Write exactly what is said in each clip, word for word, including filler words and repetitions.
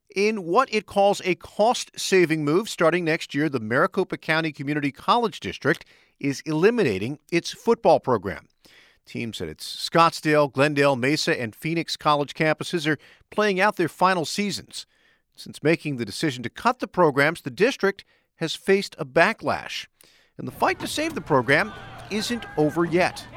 In what it calls a cost-saving move, starting next year, the Maricopa County Community College District is eliminating its football program. Teams at its Scottsdale, Glendale, Mesa, and Phoenix college campuses are playing out their final seasons. Since making the decision to cut the programs, the district has faced a backlash. And the fight to save the program isn't over yet.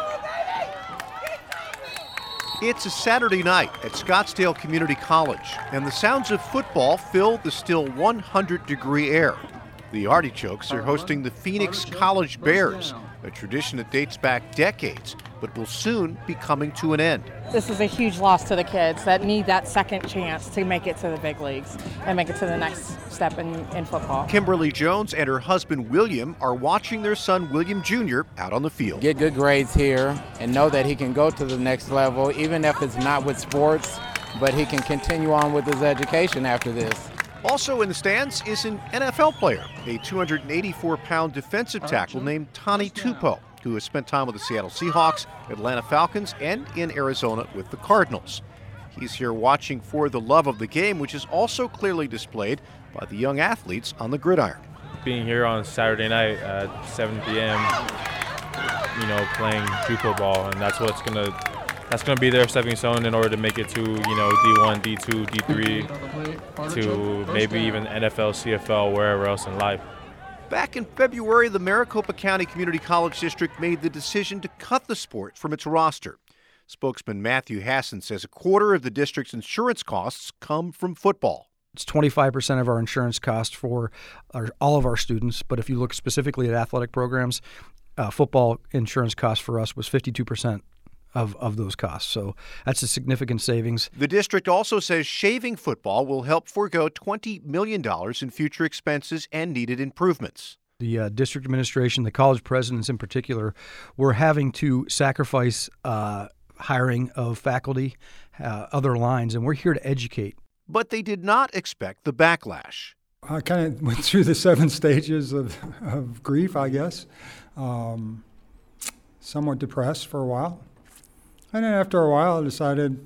It's a Saturday night at Scottsdale Community College, and the sounds of football fill the still one hundred degree air. The Artichokes are hosting the Phoenix College Bears, a tradition that dates back decades, but will soon be coming to an end. This is a huge loss to the kids that need that second chance to make it to the big leagues and make it to the next step in, in football. Kimberly Jones and her husband William are watching their son William Junior out on the field. Get good grades here and know that he can go to the next level, even if it's not with sports, but he can continue on with his education after this. Also in the stands is an N F L player, a two hundred eighty-four pound defensive tackle named Tani Tupo, who has spent time with the Seattle Seahawks, Atlanta Falcons, and in Arizona with the Cardinals. He's here watching for the love of the game, which is also clearly displayed by the young athletes on the gridiron. Being here on Saturday night at seven p.m., you know, playing Juco ball, and that's what's going to That's going to be their stepping stone in order to make it to, you know, D one, D two, D three, to maybe even N F L, C F L, wherever else in life. Back in February, the Maricopa County Community College District made the decision to cut the sport from its roster. Spokesman Matthew Hassan says a quarter of the district's insurance costs come from football. It's twenty-five percent of our insurance cost for our, all of our students, but if you look specifically at athletic programs, uh, football insurance cost for us was fifty-two percent. Of, of those costs. So that's a significant savings. The district also says shaving football will help forego twenty million dollars in future expenses and needed improvements. The uh, district administration, the college presidents in particular, were having to sacrifice uh, hiring of faculty, uh, other lines, and we're here to educate. But they did not expect the backlash. I kind of went through the seven stages of, of grief, I guess. Um, somewhat depressed for a while. And then after a while, I decided,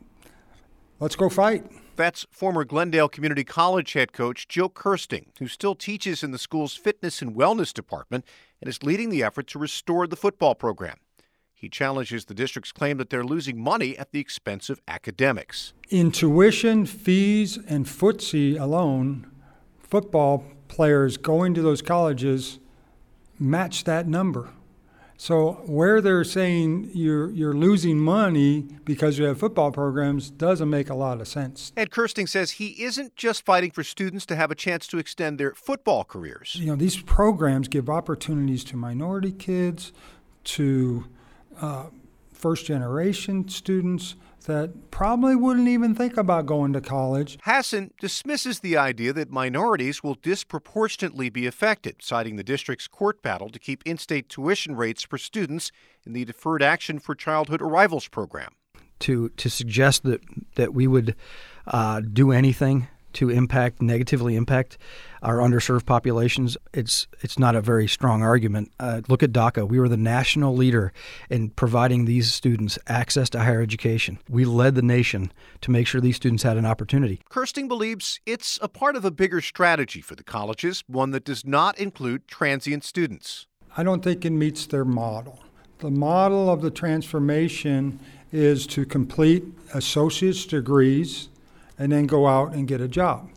let's go fight. That's former Glendale Community College head coach Joe Kirsting, who still teaches in the school's fitness and wellness department and is leading the effort to restore the football program. He challenges the district's claim that they're losing money at the expense of academics. In tuition, fees, and footsie alone, football players going to those colleges match that number. So where they're saying you're you're losing money because you have football programs doesn't make a lot of sense. Ed Kirsting says he isn't just fighting for students to have a chance to extend their football careers. You know, these programs give opportunities to minority kids, to uh, first-generation students that probably wouldn't even think about going to college. Hassan dismisses the idea that minorities will disproportionately be affected, citing the district's court battle to keep in-state tuition rates for students in the Deferred Action for Childhood Arrivals program. To to suggest that, that we would uh, do anything to impact, negatively impact our underserved populations, it's it's not a very strong argument. Uh, look at DACA. We were the national leader in providing these students access to higher education. We led the nation to make sure these students had an opportunity. Kirsting believes it's a part of a bigger strategy for the colleges, one that does not include transient students. I don't think it meets their model. The model of the transformation is to complete associate's degrees and then go out and get a job.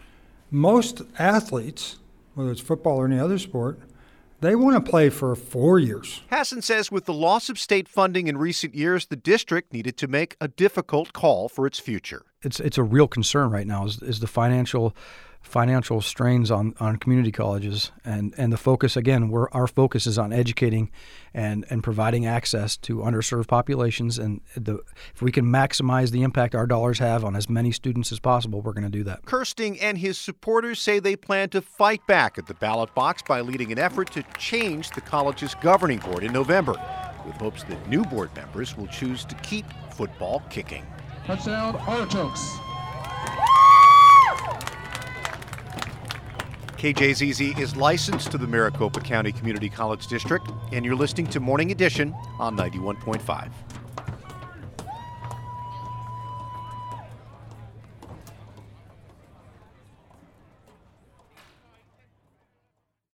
Most athletes, whether it's football or any other sport, they want to play for four years. Hassan says with the loss of state funding in recent years, the district needed to make a difficult call for its future. It's it's a real concern right now is, is the financial financial strains on, on community colleges, and, and the focus, again, we're, our focus is on educating and, and providing access to underserved populations, and the, if we can maximize the impact our dollars have on as many students as possible, we're going to do that. Kirsting and his supporters say they plan to fight back at the ballot box by leading an effort to change the college's governing board in November, with hopes that new board members will choose to keep football kicking. Touchdown, Artichokes. K J Z Z is licensed to the Maricopa County Community College District, and you're listening to Morning Edition on ninety-one point five.